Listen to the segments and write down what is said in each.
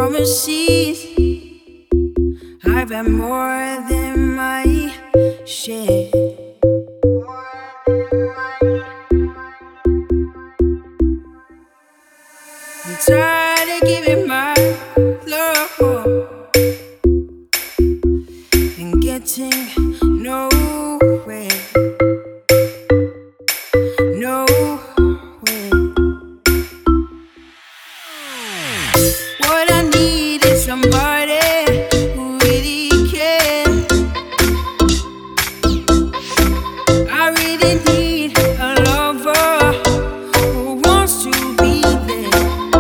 promises. I've had more than my share. I'm tired of giving my love and getting nowhere. What I need is somebody who really cares. I really need a lover who wants to be there.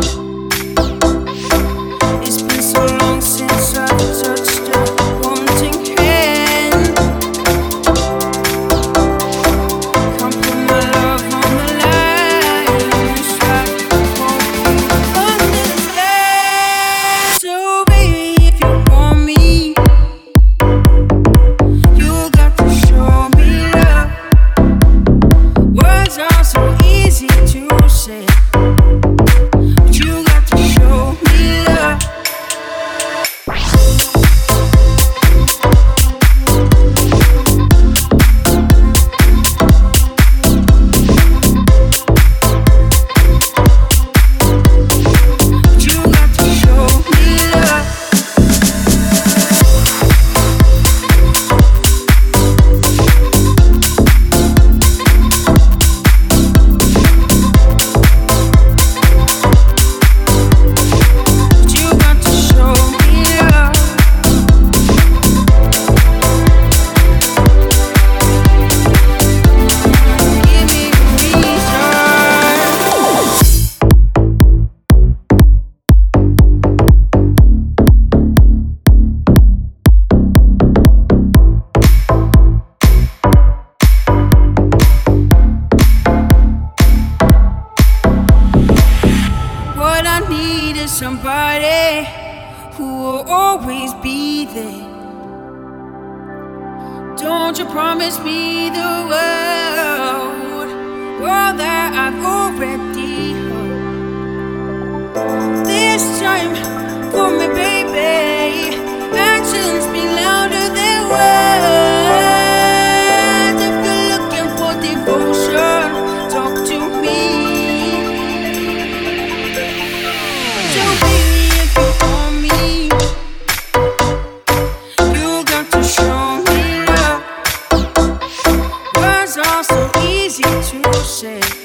It's been so long since I've touched a wanting hand. Come put my love on the line. Strive for you understand. So baby, if you want me, you got to show me love. Words are so easy to say, but you got to show me love. You got to show me love. You got to show me love. Give me a reason. What I need is somebody who will always be there. Don't you promise me the world that I've already heard. This time for me, baby. Actions speak louder than words. If you're looking for devotion, talk to me. So baby, if you want me, you got to show me love. Words are so easy to say,